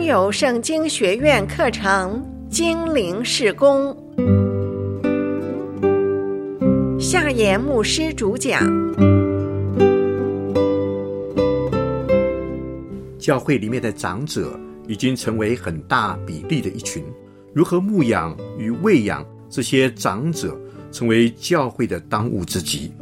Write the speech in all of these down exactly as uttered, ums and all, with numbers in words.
有圣经学院课程精灵事工，夏言牧师主讲。 教会里面的长者已经成为很大比例的一群，如何牧养与喂养这些长者，成为教会的当务之急。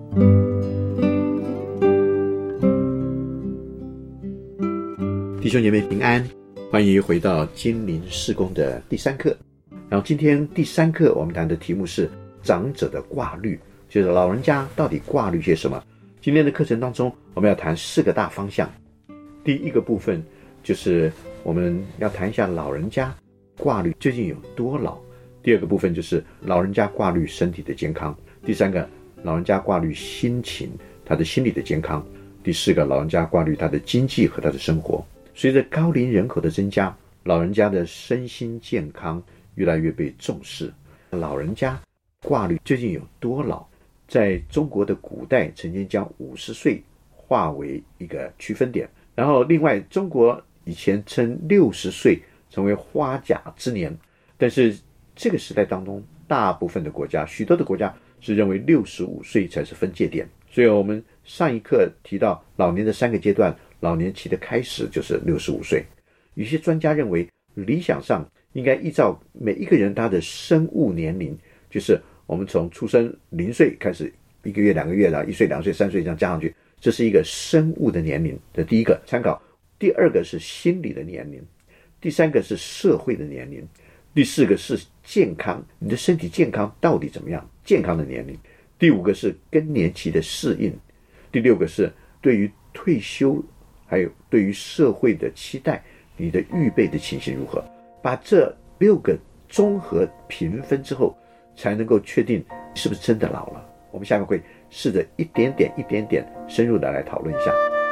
弟兄姐妹平安，欢迎回到精灵事工的第三课。然后今天第三课我们谈的题目是长者的挂虑，就是老人家到底挂虑些什么。今天的课程当中我们要谈四个大方向。第一个部分就是我们要谈一下老人家挂虑究竟有多老。第二个部分就是老人家挂虑身体的健康。第三个，老人家挂虑心情，他的心理的健康。第四个，老人家挂虑他的经济和他的生活。随着高龄人口的增加，老人家的身心健康越来越被重视。老人家挂虑究竟有多老？在中国的古代曾经将五十岁划为一个区分点，然后另外中国以前称六十岁成为花甲之年，但是这个时代当中大部分的国家，许多的国家是认为六十五岁才是分界点。所以我们上一课提到老年的三个阶段，老年期的开始就是六十五岁。有些专家认为理想上应该依照每一个人他的生物年龄，就是我们从出生零岁开始，一个月两个月的，一岁两岁三岁这样加上去，这是一个生物的年龄的第一个参考。第二个是心理的年龄，第三个是社会的年龄，第四个是健康，你的身体健康到底怎么样，健康的年龄。第五个是更年期的适应，第六个是对于退休还有对于社会的期待，你的预备的情形如何。把这六个综合评分之后，才能够确定是不是真的老了。我们下面会试着一点点一点点深入的来讨论一下。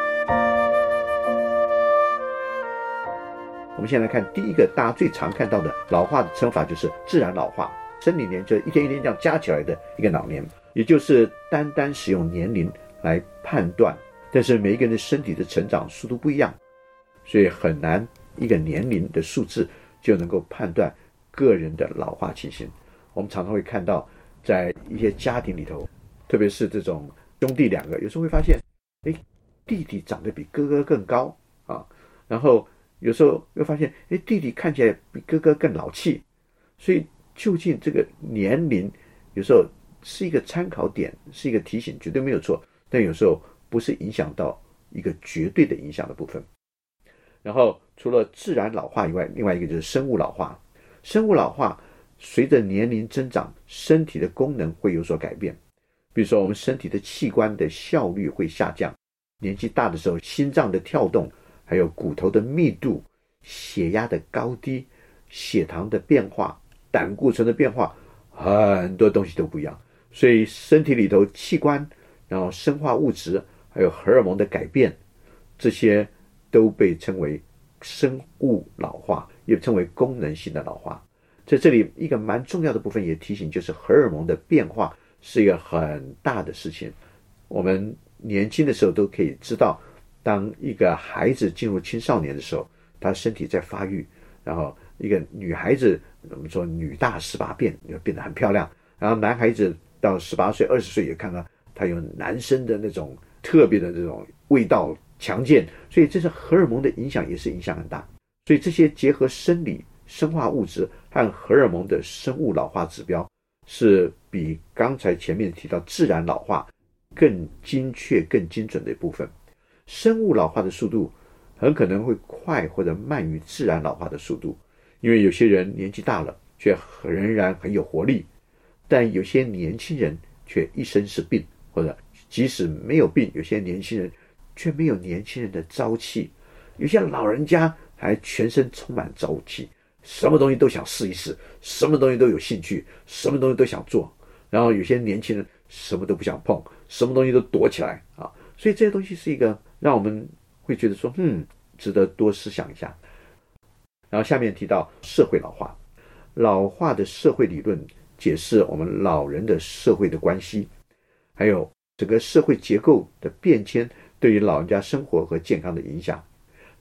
我们先来看第一个大家最常看到的老化的称法，就是自然老化。生理年就一天一天这样加起来的一个老年，也就是单单使用年龄来判断，但是每一个人的身体的成长速度不一样，所以很难一个年龄的数字就能够判断个人的老化情形。我们常常会看到在一些家庭里头，特别是这种兄弟两个，有时候会发现诶，弟弟长得比哥哥更高啊，然后有时候又发现诶，弟弟看起来比哥哥更老气。所以究竟这个年龄有时候是一个参考点，是一个提醒，绝对没有错，但有时候不是影响到一个绝对的影响的部分。然后除了自然老化以外，另外一个就是生物老化。生物老化随着年龄增长，身体的功能会有所改变。比如说我们身体的器官的效率会下降，年纪大的时候心脏的跳动，还有骨头的密度，血压的高低，血糖的变化，胆固醇的变化，很多东西都不一样。所以身体里头器官，然后生化物质还有荷尔蒙的改变，这些都被称为生物老化，也称为功能性的老化。在这里一个蛮重要的部分也提醒，就是荷尔蒙的变化是一个很大的事情。我们年轻的时候都可以知道，当一个孩子进入青少年的时候，他身体在发育，然后一个女孩子我们说女大十八变，变得很漂亮，然后男孩子到十八岁二十岁也看到他有男生的那种特别的这种味道强健，所以这是荷尔蒙的影响，也是影响很大。所以这些结合生理生化物质和荷尔蒙的生物老化指标，是比刚才前面提到自然老化更精确更精准的一部分。生物老化的速度很可能会快或者慢于自然老化的速度，因为有些人年纪大了却仍然很有活力，但有些年轻人却一身是病，或者即使没有病，有些年轻人却没有年轻人的朝气，有些老人家还全身充满朝气，什么东西都想试一试，什么东西都有兴趣，什么东西都想做。然后有些年轻人什么都不想碰，什么东西都躲起来啊。所以这些东西是一个让我们会觉得说嗯，值得多思想一下。然后下面提到社会老化，老化的社会理论解释我们老人的社会的关系，还有整个社会结构的变迁对于老人家生活和健康的影响。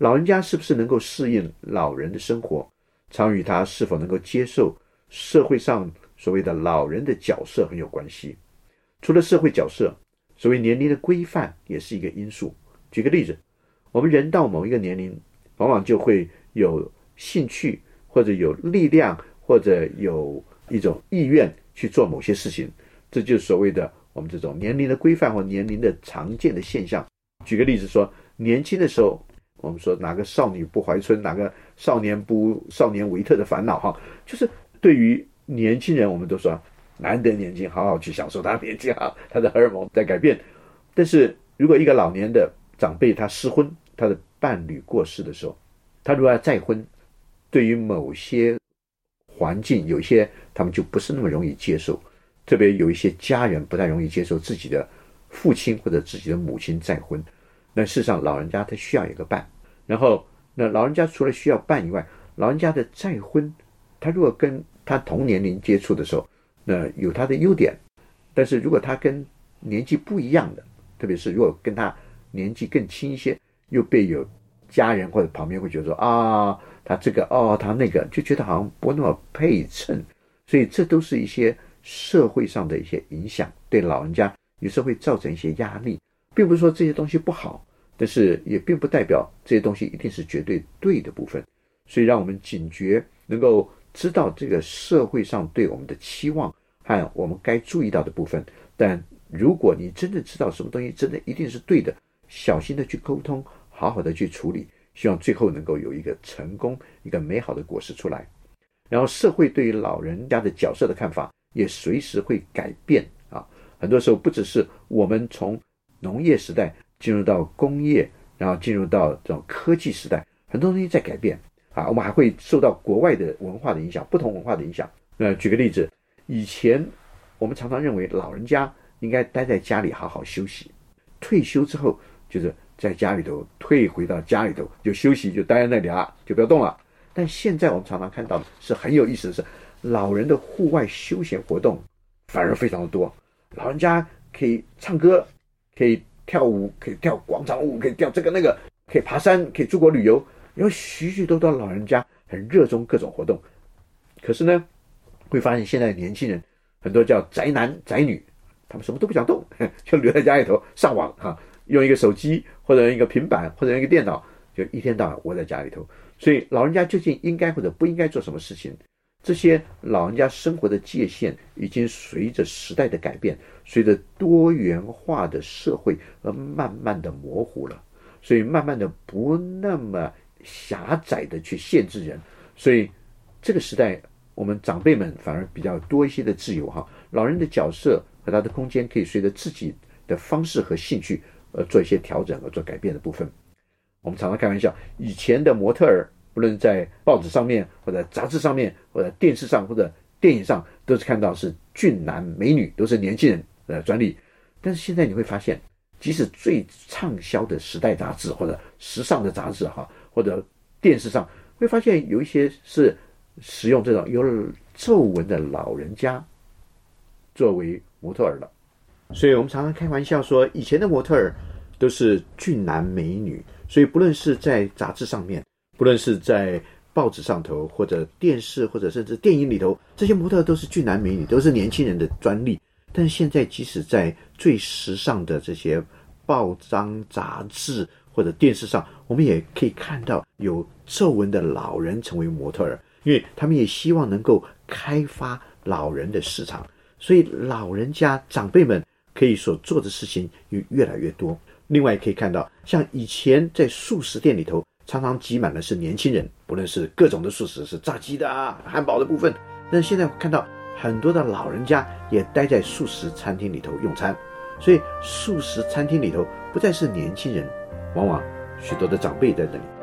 老人家是不是能够适应老人的生活，常与他是否能够接受社会上所谓的老人的角色很有关系。除了社会角色，所谓年龄的规范也是一个因素。举个例子，我们人到某一个年龄，往往就会有兴趣，或者有力量，或者有一种意愿去做某些事情，这就是所谓的我们这种年龄的规范或年龄的常见的现象。举个例子说，年轻的时候我们说哪个少女不怀春，哪个少年不少年维特的烦恼哈，就是对于年轻人我们都说难得年轻，好好去享受他的年纪哈，他的荷尔蒙在改变。但是如果一个老年的长辈他失婚，他的伴侣过世的时候，他如果要再婚，对于某些环境有一些他们就不是那么容易接受，特别有一些家人不太容易接受自己的父亲或者自己的母亲再婚。那事实上老人家他需要有个伴，然后那老人家除了需要伴以外，老人家的再婚，他如果跟他同年龄接触的时候，那有他的优点，但是如果他跟年纪不一样的，特别是如果跟他年纪更轻一些，又被有家人或者旁边会觉得说啊，他这个哦他那个，就觉得好像不那么配称。所以这都是一些社会上的一些影响，对老人家有时候会造成一些压力。并不是说这些东西不好，但是也并不代表这些东西一定是绝对对的部分。所以让我们警觉，能够知道这个社会上对我们的期望和我们该注意到的部分。但如果你真的知道什么东西真的一定是对的，小心的去沟通，好好的去处理，希望最后能够有一个成功，一个美好的果实出来。然后社会对于老人家的角色的看法也随时会改变啊，很多时候不只是我们从农业时代进入到工业，然后进入到这种科技时代，很多东西在改变啊，我们还会受到国外的文化的影响，不同文化的影响。那举个例子，以前我们常常认为老人家应该待在家里好好休息，退休之后就是在家里头，退回到家里头就休息，就待在那里啊，就不要动了。但现在我们常常看到的是很有意思的是，老人的户外休闲活动反而非常的多，老人家可以唱歌，可以跳舞，可以跳广场舞，可以跳这个那个，可以爬山，可以出国旅游，有许许多多老人家很热衷各种活动。可是呢，会发现现在的年轻人很多叫宅男宅女，他们什么都不想动，就留在家里头上网啊，用一个手机或者一个平板或者一个电脑，就一天到晚窝在家里头。所以老人家究竟应该或者不应该做什么事情，这些老人家生活的界限已经随着时代的改变，随着多元化的社会而慢慢的模糊了，所以慢慢的不那么狭窄的去限制人。所以这个时代我们长辈们反而比较多一些的自由哈，老人的角色和他的空间可以随着自己的方式和兴趣而做一些调整和做改变的部分。我们常常开玩笑，以前的模特儿不论在报纸上面或者杂志上面或者电视上或者电影上，都是看到是俊男美女，都是年轻人的专利。但是现在你会发现，即使最畅销的时代杂志或者时尚的杂志哈，或者电视上，会发现有一些是使用这种有皱纹的老人家作为模特儿了。所以我们常常开玩笑说，以前的模特儿都是俊男美女，所以不论是在杂志上面，不论是在报纸上头，或者电视，或者甚至电影里头，这些模特都是俊男美女，都是年轻人的专利。但是现在即使在最时尚的这些报章杂志或者电视上，我们也可以看到有皱纹的老人成为模特儿，因为他们也希望能够开发老人的市场，所以老人家长辈们可以所做的事情也越来越多。另外可以看到，像以前在素食店里头常常挤满的是年轻人，不论是各种的素食，是炸鸡的啊、汉堡的部分，但是现在看到很多的老人家也待在素食餐厅里头用餐，所以素食餐厅里头不再是年轻人，往往许多的长辈在这里。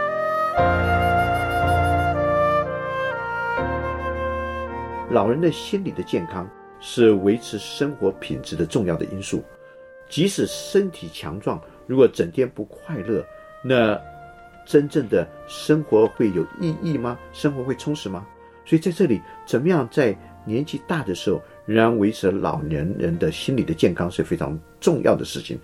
老人的心理的健康是维持生活品质的重要的因素，即使身体强壮，如果整天不快乐，那真正的生活会有意义吗？生活会充实吗？所以在这里，怎么样在年纪大的时候仍然维持老年人的心理的健康是非常重要的事情。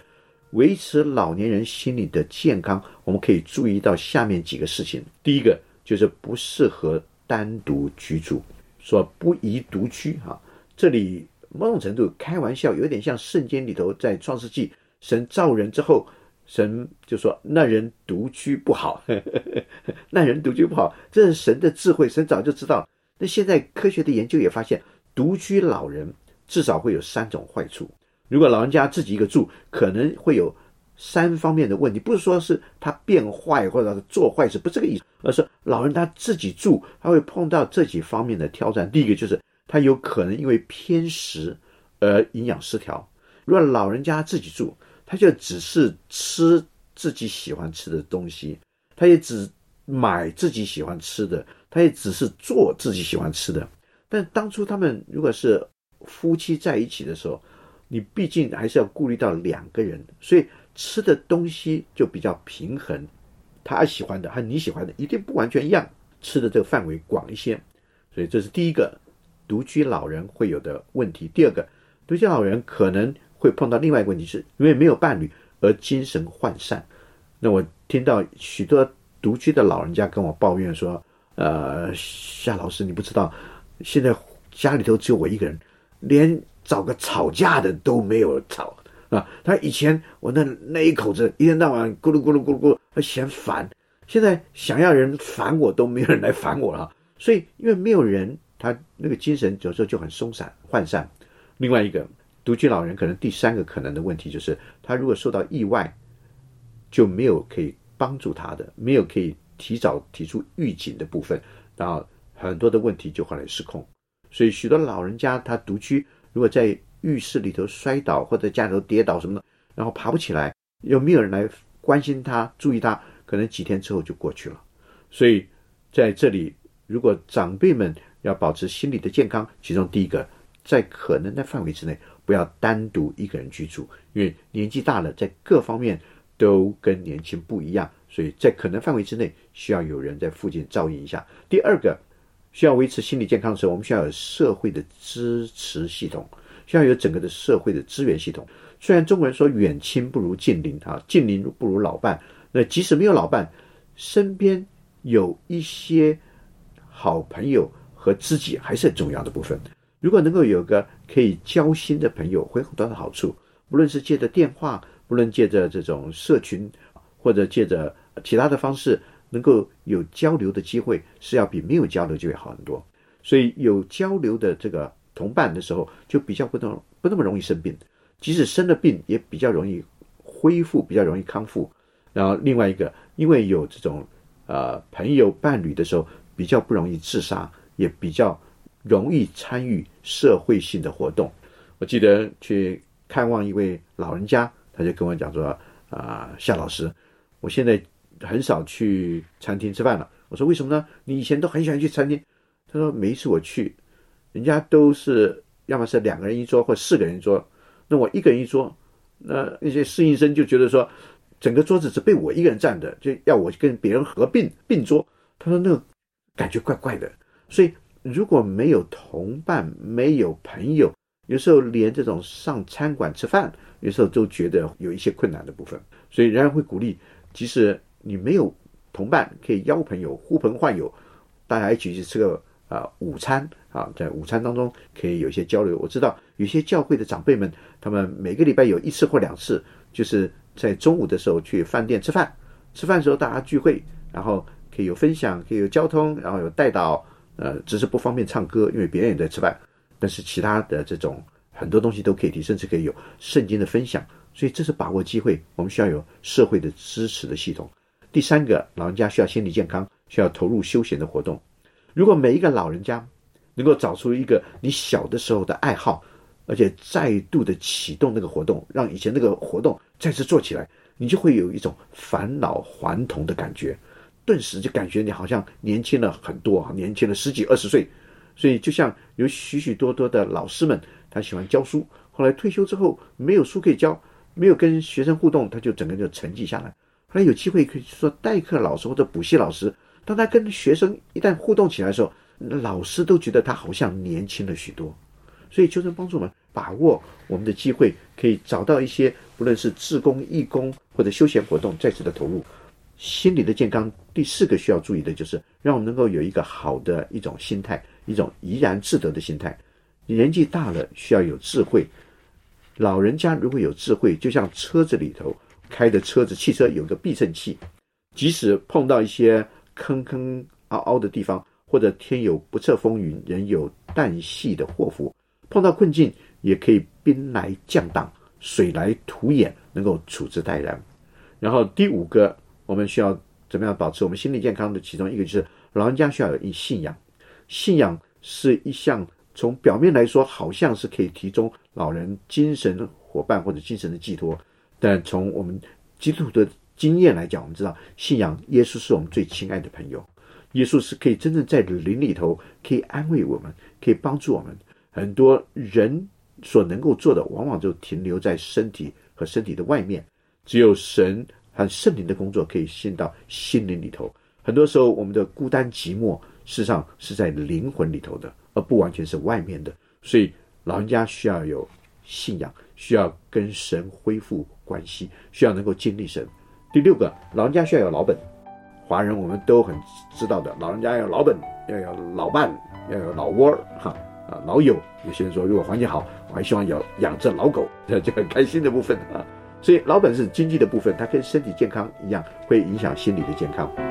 维持老年人心理的健康，我们可以注意到下面几个事情。第一个就是不适合单独居住，说不宜独居啊。这里某种程度开玩笑，有点像圣经里头在创世纪，神造人之后，神就说那人独居不好，那人独居不好，这是神的智慧，神早就知道。那现在科学的研究也发现，独居老人至少会有三种坏处。如果老人家自己一个住，可能会有三方面的问题，不是说是他变坏或者是做坏事，不是这个意思，而是老人他自己住，他会碰到这几方面的挑战。第一个就是他有可能因为偏食而营养失调。如果老人家自己住，他就只是吃自己喜欢吃的东西，他也只买自己喜欢吃的，他也只是做自己喜欢吃的。但当初他们如果是夫妻在一起的时候，你毕竟还是要顾虑到两个人，所以吃的东西就比较平衡，他喜欢的和你喜欢的一定不完全一样，吃的这个范围广一些。所以这是第一个独居老人会有的问题。第二个，独居老人可能会碰到另外一个问题，是因为没有伴侣而精神涣散。那我听到许多独居的老人家跟我抱怨说，呃，夏老师你不知道，现在家里头只有我一个人，连找个吵架的都没有吵啊！他以前我那那一口子一天到晚咕噜咕噜咕噜咕噜嫌烦，现在想要人烦我都没有人来烦我了。所以因为没有人，他那个精神有时候就很松散涣散。另外一个独居老人可能第三个可能的问题就是，他如果受到意外，就没有可以帮助他的，没有可以提早提出预警的部分，然后很多的问题就后来失控。所以许多老人家他独居，如果在浴室里头摔倒或者家里头跌倒什么的，然后爬不起来，又没有人来关心他注意他，可能几天之后就过去了。所以在这里，如果长辈们要保持心理的健康，其中第一个，在可能的范围之内不要单独一个人居住，因为年纪大了在各方面都跟年轻不一样，所以在可能范围之内需要有人在附近照应一下。第二个，需要维持心理健康的时候，我们需要有社会的支持系统，需要有整个的社会的资源系统。虽然中国人说远亲不如近邻啊，近邻不如老伴，那即使没有老伴，身边有一些好朋友和知己还是很重要的部分。如果能够有个可以交心的朋友，会有很多的好处，不论是借着电话，不论借着这种社群，或者借着其他的方式，能够有交流的机会，是要比没有交流机会好很多。所以有交流的这个同伴的时候，就比较不那么不那么容易生病，即使生了病也比较容易恢复，比较容易康复。然后另外一个，因为有这种呃朋友伴侣的时候，比较不容易自杀，也比较容易参与社会性的活动。我记得去看望一位老人家，他就跟我讲说，啊、呃，夏老师，我现在很少去餐厅吃饭了。我说为什么呢？你以前都很喜欢去餐厅。他说每一次我去，人家都是要么是两个人一桌或四个人一桌，那我一个人一桌，那那些侍应生就觉得说整个桌子只被我一个人占的，就要我跟别人合并并桌。他说那个感觉怪怪的。所以如果没有同伴，没有朋友，有时候连这种上餐馆吃饭，有时候都觉得有一些困难的部分。所以仍然会鼓励，即使你没有同伴，可以邀朋友呼朋唤友，大家一起去吃个啊、呃、午餐啊，在午餐当中可以有一些交流。我知道有些教会的长辈们，他们每个礼拜有一次或两次，就是在中午的时候去饭店吃饭，吃饭的时候大家聚会，然后可以有分享，可以有交通，然后有带导，呃，只是不方便唱歌，因为别人也在吃饭，但是其他的这种很多东西都可以提，甚至可以有圣经的分享。所以这是把握机会，我们需要有社会的支持的系统。第三个，老人家需要心理健康，需要投入休闲的活动。如果每一个老人家能够找出一个你小的时候的爱好，而且再度的启动那个活动，让以前那个活动再次做起来，你就会有一种返老还童的感觉，顿时就感觉你好像年轻了很多，年轻了十几二十岁。所以就像有许许多多的老师们，他喜欢教书，后来退休之后没有书可以教，没有跟学生互动，他就整个就沉寂下来。后来有机会可以说代课老师或者补习老师，当他跟学生一旦互动起来的时候，老师都觉得他好像年轻了许多。所以求神帮助我们把把握我们的机会，可以找到一些不论是志工、义工或者休闲活动再次的投入。心理的健康第四个需要注意的就是让我们能够有一个好的一种心态，一种怡然自得的心态。年纪大了需要有智慧，老人家如果有智慧，就像车子里头开的车子，汽车有个避震器，即使碰到一些坑坑凹凹的地方，或者天有不测风云，人有旦夕的祸福，碰到困境也可以兵来将挡，水来土掩，能够处之泰然。然后第五个我们需要怎么样保持我们心理健康的其中一个就是老人家需要有信仰。信仰是一项从表面来说好像是可以提供老人精神伙伴或者精神的寄托，但从我们基督徒的经验来讲，我们知道信仰耶稣是我们最亲爱的朋友，耶稣是可以真正在灵里头可以安慰我们，可以帮助我们。很多人所能够做的往往就停留在身体和身体的外面，只有神和圣灵的工作可以进到心灵里头。很多时候我们的孤单寂寞事实上是在灵魂里头的，而不完全是外面的。所以老人家需要有信仰，需要跟神恢复关系，需要能够经历神。第六个，老人家需要有老本。华人我们都很知道的，老人家要有老本，要有老伴，要有老窝哈啊老友。有些人说如果环境好，我还希望有养只老狗，这就很开心的部分啊。所以老本是经济的部分，它跟身体健康一样，会影响心理的健康。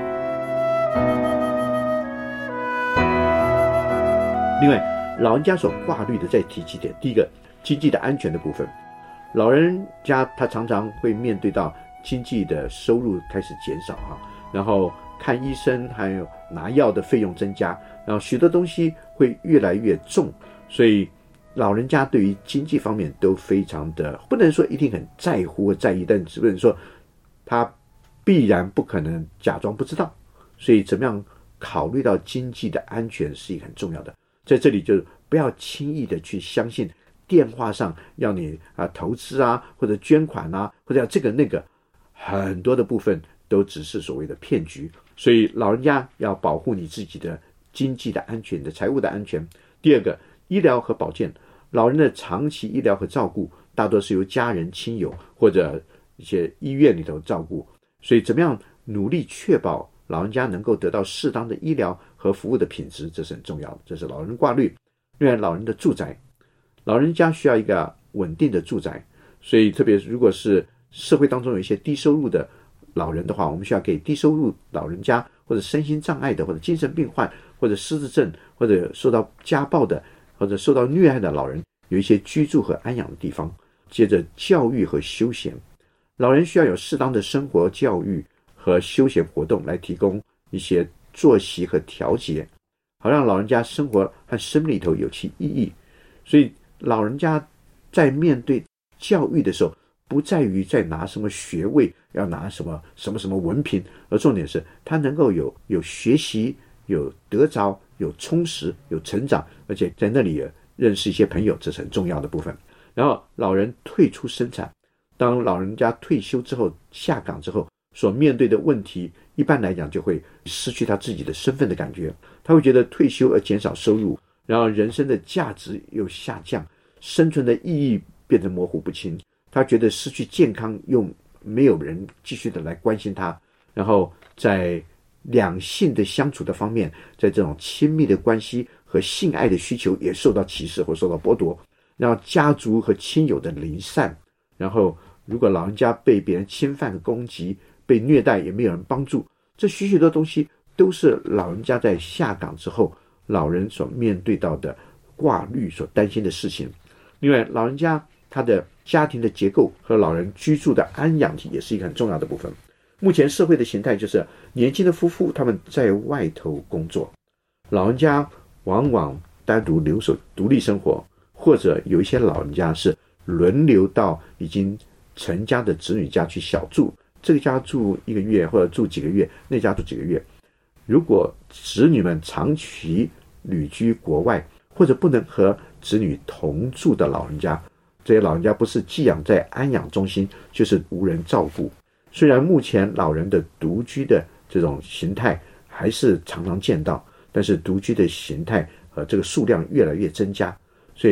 另外，老人家所挂虑的再提几点。第一个，经济的安全的部分。老人家他常常会面对到经济的收入开始减少哈，然后看医生还有拿药的费用增加，然后许多东西会越来越重，所以老人家对于经济方面都非常的，不能说一定很在乎或在意，但只能说他必然不可能假装不知道。所以怎么样考虑到经济的安全是一个很重要的。在这里就不要轻易的去相信电话上要你啊投资啊，或者捐款啊，或者要这个那个，很多的部分都只是所谓的骗局。所以老人家要保护你自己的经济的安全，你的财务的安全。第二个，医疗和保健。老人的长期医疗和照顾大多是由家人亲友或者一些医院里头照顾，所以怎么样努力确保老人家能够得到适当的医疗和服务的品质，这是很重要的，这是老人挂虑。另外，老人的住宅，老人家需要一个稳定的住宅，所以特别如果是社会当中有一些低收入的老人的话，我们需要给低收入老人家或者身心障碍的或者精神病患或者失智症或者受到家暴的或者受到虐待的老人有一些居住和安养的地方。接着教育和休闲，老人需要有适当的生活教育和休闲活动来提供一些作息和调节，好让老人家生活和生命里头有其意义。所以老人家在面对教育的时候，不在于在拿什么学位，要拿什么什么什么文凭，而重点是他能够有有学习，有得着，有充实，有成长，而且在那里也认识一些朋友，这是很重要的部分。然后老人退出生产，当老人家退休之后下岗之后所面对的问题，一般来讲就会失去他自己的身份的感觉，他会觉得退休而减少收入，然后人生的价值又下降，生存的意义变得模糊不清，他觉得失去健康又没有人继续的来关心他，然后在两性的相处的方面，在这种亲密的关系和性爱的需求也受到歧视或受到剥夺，然后家族和亲友的离散，然后如果老人家被别人侵犯和攻击，被虐待也没有人帮助，这许许多东西都是老人家在下岗之后老人所面对到的挂虑所担心的事情。另外，老人家他的家庭的结构和老人居住的安养体也是一个很重要的部分。目前社会的形态就是年轻的夫妇他们在外头工作，老人家往往单独留守独立生活，或者有一些老人家是轮流到已经成家的子女家去小住，这个家住一个月或者住几个月，那家住几个月。如果子女们长期旅居国外，或者不能和子女同住的老人家，这些老人家不是寄养在安养中心，就是无人照顾。虽然目前老人的独居的这种形态还是常常见到，但是独居的形态和这个数量越来越增加，所以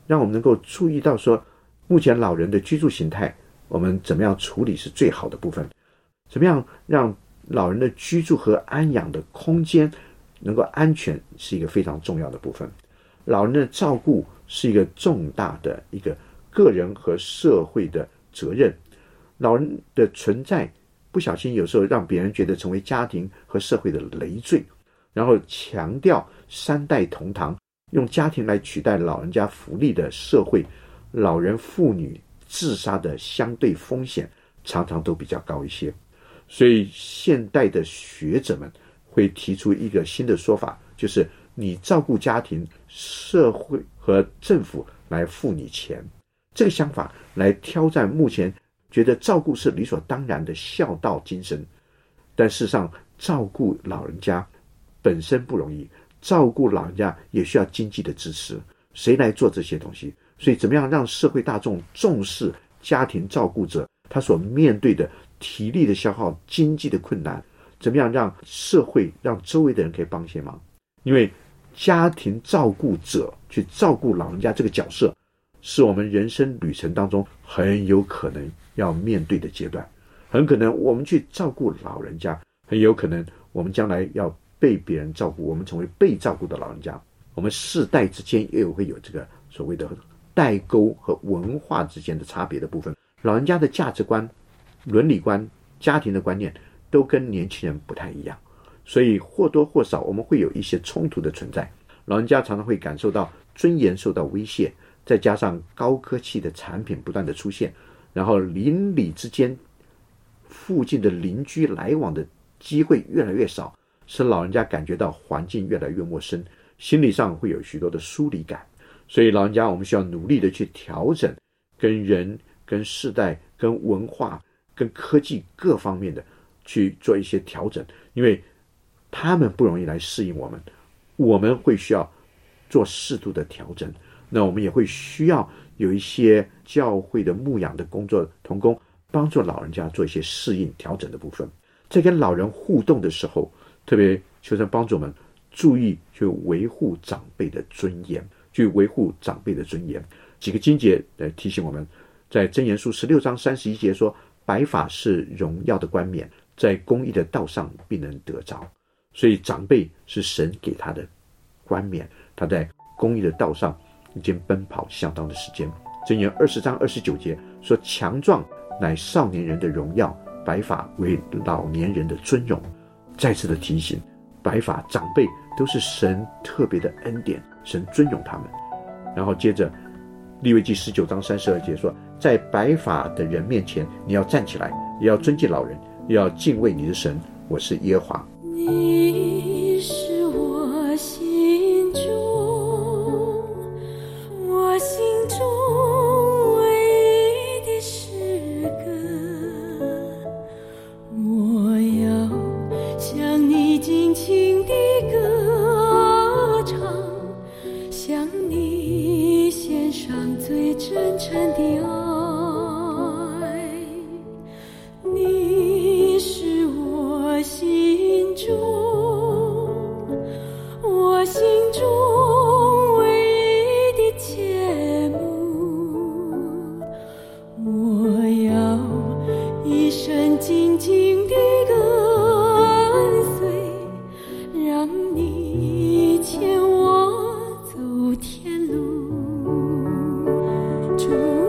让我们能够注意到说，目前老人的居住形态，我们怎么样处理是最好的部分，怎么样让老人的居住和安养的空间能够安全，是一个非常重要的部分。老人的照顾是一个重大的一个个人和社会的责任。老人的存在不小心有时候让别人觉得成为家庭和社会的累赘，然后强调三代同堂，用家庭来取代老人家福利的社会，老人妇女自杀的相对风险常常都比较高一些。所以现代的学者们会提出一个新的说法，就是你照顾家庭，社会和政府来付你钱。这个想法来挑战目前觉得照顾是理所当然的孝道精神。但事实上，照顾老人家本身不容易，照顾老人家也需要经济的支持。谁来做这些东西？所以怎么样让社会大众重视家庭照顾者他所面对的体力的消耗、经济的困难，怎么样让社会让周围的人可以帮些忙？因为家庭照顾者去照顾老人家这个角色，是我们人生旅程当中很有可能要面对的阶段。很可能我们去照顾老人家，很有可能我们将来要被别人照顾，我们成为被照顾的老人家。我们世代之间也会有这个所谓的代沟和文化之间的差别的部分。老人家的价值观、伦理观、家庭的观念都跟年轻人不太一样，所以或多或少我们会有一些冲突的存在。老人家常常会感受到尊严受到威胁，再加上高科技的产品不断的出现，然后邻里之间附近的邻居来往的机会越来越少，使老人家感觉到环境越来越陌生，心理上会有许多的疏离感。所以老人家我们需要努力的去调整跟人、跟世代、跟文化、跟科技各方面的去做一些调整，因为他们不容易来适应我们，我们会需要做适度的调整。那我们也会需要有一些教会的牧养的工作同工，帮助老人家做一些适应调整的部分。在跟老人互动的时候，特别求神帮助我们注意去维护长辈的尊严，去维护长辈的尊严。几个经节来提醒我们，在箴言书十六章三十一节说，白发是荣耀的冠冕，在公义的道上必能得着。所以长辈是神给他的冠冕，他在公义的道上已经奔跑相当的时间。箴言二十章二十九节说，强壮乃少年人的荣耀，白发为老年人的尊荣。再次的提醒，白发长辈都是神特别的恩典，神尊荣他们。然后接着利未记十九章三十二节说，在白发的人面前你要站起来，也要尊敬老人，也要敬畏你的神，我是耶和华。 你是我心中我心中唯一的诗歌，我要向你尽情地歌唱，向你献上最真诚的爱。你是我心中我心中唯一的切慕，我要一生紧紧地跟随，让你牵我走天路。主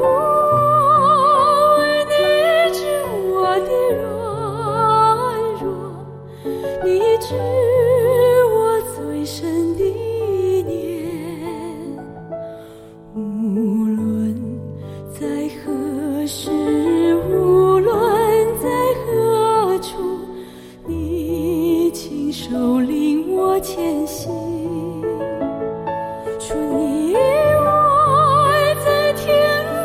啊，你知我的软弱，你知我最深的念，无论在何时，无论在何处，你亲手领我前行。除你以外，在天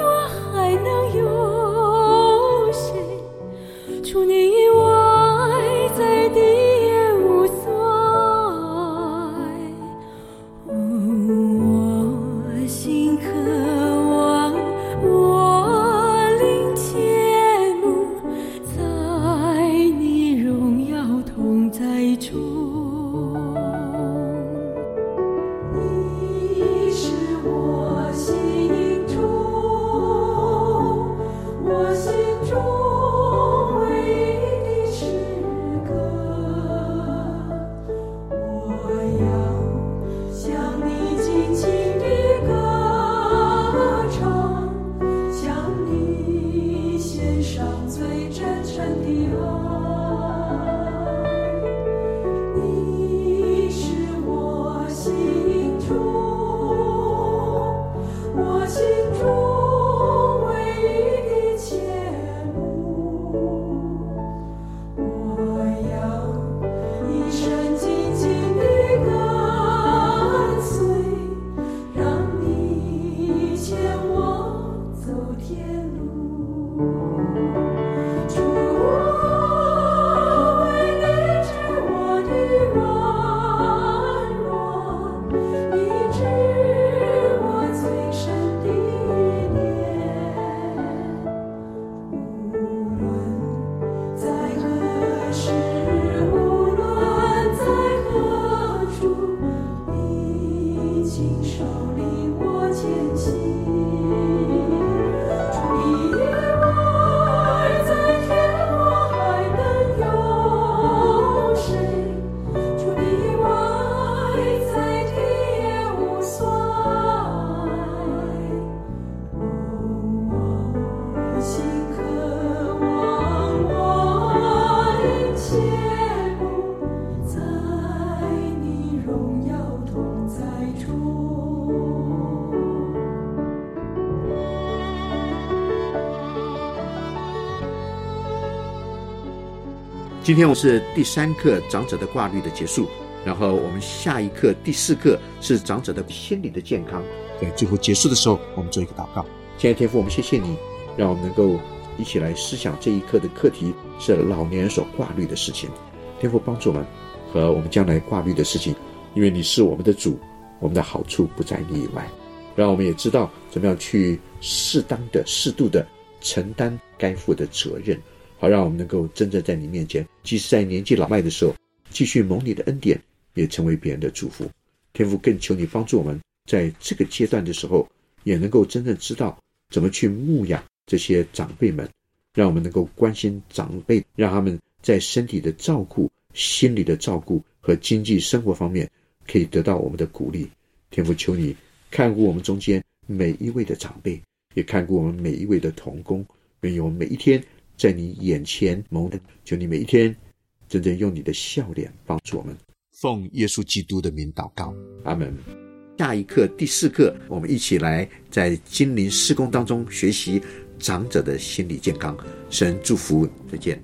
今天我是第三课长者的挂虑的结束，然后我们下一课第四课是长者的心理的健康。在最后结束的时候，我们做一个祷告。亲爱的天父，我们谢谢你，让我们能够一起来思想这一课的课题是老年人所挂虑的事情。天父帮助我们和我们将来挂虑的事情，因为你是我们的主，我们的好处不在你以外。让我们也知道怎么样去适当的适度的承担该负的责任，好让我们能够真正在你面前，即使在年纪老迈的时候，继续蒙你的恩典，也成为别人的祝福。天父，更求你帮助我们在这个阶段的时候，也能够真正知道怎么去牧养这些长辈们，让我们能够关心长辈，让他们在身体的照顾、心理的照顾和经济生活方面可以得到我们的鼓励。天父，求你看顾我们中间每一位的长辈，也看顾我们每一位的同工，愿意我们每一天在你眼前蒙恩，求你每一天真正用你的笑脸帮助我们。奉耶稣基督的名祷告，阿们。下一课第四课，我们一起来在精灵事工当中学习长者的心理健康。神祝福，再见。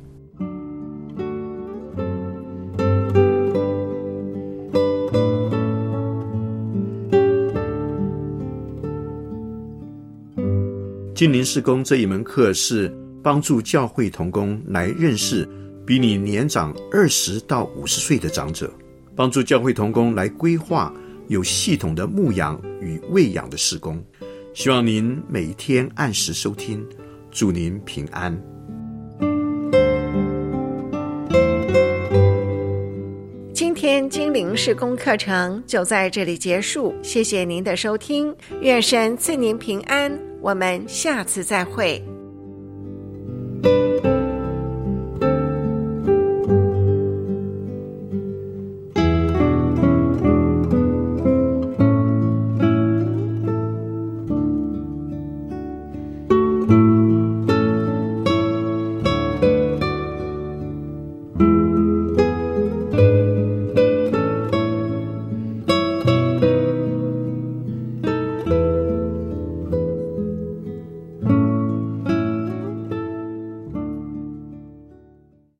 精灵事工这一门课是帮助教会同工来认识比你年长二十到五十岁的长者，帮助教会同工来规划有系统的牧养与喂养的事工。希望您每天按时收听，祝您平安。 今天精灵事工课程就在这里结束，谢谢您的收听，愿神赐您平安，我们下次再会。